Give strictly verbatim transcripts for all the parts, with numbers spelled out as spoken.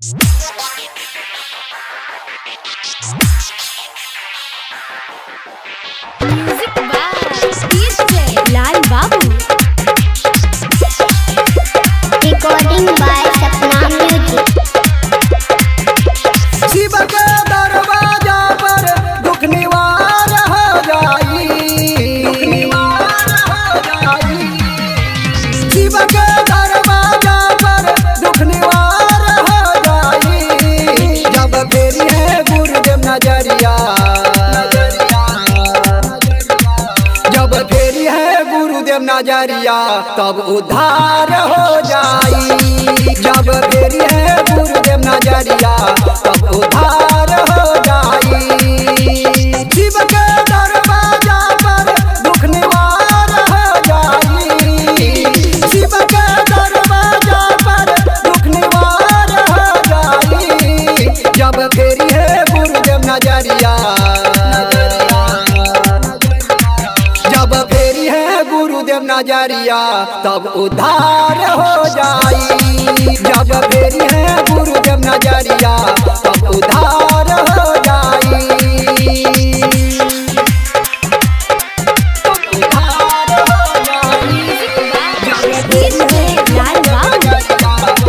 Music by DJ Lal Babu. Recording by Sapna music. Shiv के दरवाजा पर दुख निवार हो जाई, दुख निवार हो जाई। शिव के दरवाजा पर दुख निवार हो जाई। जब फेरी है गुरुदेव नजरिया, जब फेरी है गुरुदेव नजरिया तब उद्धार हो जाई। जब फेरी है गुरुदेव नजरिया तब उद्धार हो जाई। शिव के दरवाजा पर दुख निवार हो जाई। शिव के दरवाजा पर दुख निवार हो जाई। जब फेरी है गुरुदेव नजरिया, जब फेरी है गुरुदेव नजरिया तब उद्धार हो जाई। जब फेरी है गुरुदेव नजरिया तब उद्धार हो जाई। तब उद्धार हो जाई। जब फेरी है लाल बाबू।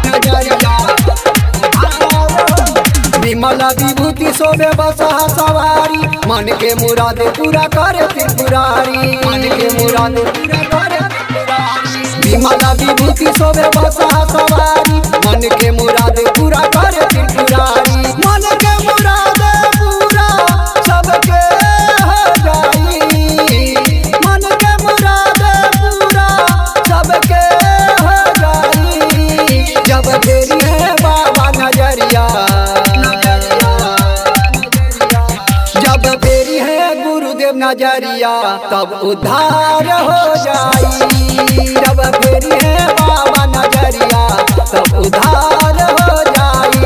विमला विभूति शोभे बसा सवारी, मन के मुराद पूरा करे त्रिपुरारी, मन के मुराद पूरा करे त्रिपुरारी। विमला विभूति शोभे बसा सवारी, मन के मुराद पूरा करे त्रिपुरारी। मन के मुराद पूरा सबके हो जाई। मन के मुराद पूरा सबके हो जाई। जब फेरी है बाबा नजरिया, जब फेरी है गुरुदेव नजरिया तब उद्धार हो जाई। जब फेरी है बाबा नजरिया तब उद्धार हो जाई।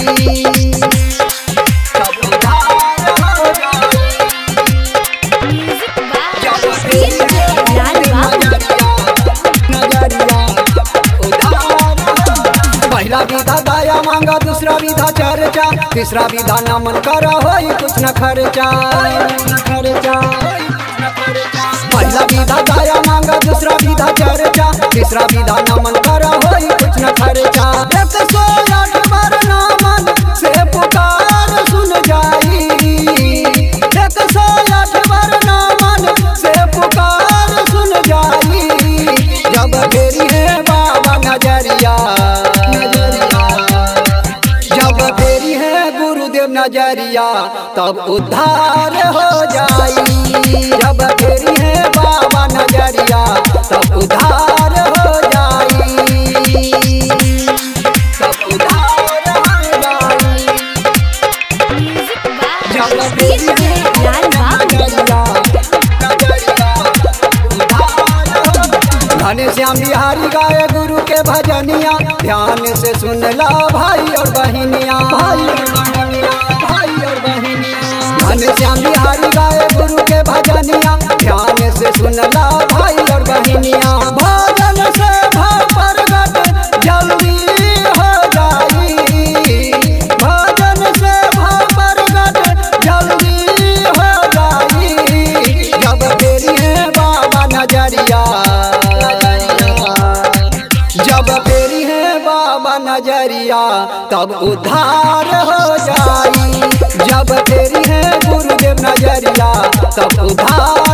तब उद्धार हो जाई। म्यूजिक बाय जब फेरी डीजे है लाल बाबू। नजरिया उद्धार हो। पहला विधा दया मांगा, दूसरा विधा चर्चा, तीसरा विधा नमन कर होई कुछ न खर्चा, खर्चा। पहला विधा दया मांगा, दूसरा विधा चर्चा, तीसरा विधा नमन कर होई कुछ न खर्चा। एक सौ आठ बार नमन से पुकार सुन जाई। एक सौ आठ बार नमन से पुकार सुन जाई। जब फेरी है बाबा नजरिया, जब फेरी है गुरुदेव नजरिया तब उद्धार हो जाई। जब फेरी है बाबा नजरिया तब उद्धार हो जाई। तब उद्धार हो जाई। म्यूजिक बाय जब फेरी डीजे है लाल बाबू। घने श्याम बिहारी गाए गुरु के भजनिया, ध्यान से सुन ला भाई और बहनिया, भाई और बहनिया, भाई और बहनिया। घने श्याम बिहारी गाए गुरु के भजनिया, ध्यान से सुन ला भाई और बहनिया। भजन से भाव प्रगट जल्दी हो जाई। भजन से भाव प्रगट जल्दी हो जाई। जब फेरी है बाबा नजरिया, जब फेरी है बाबा नजरिया तब उद्धार हो जाई। जब फेरी है गुरुदेव नजरिया तब उद्धार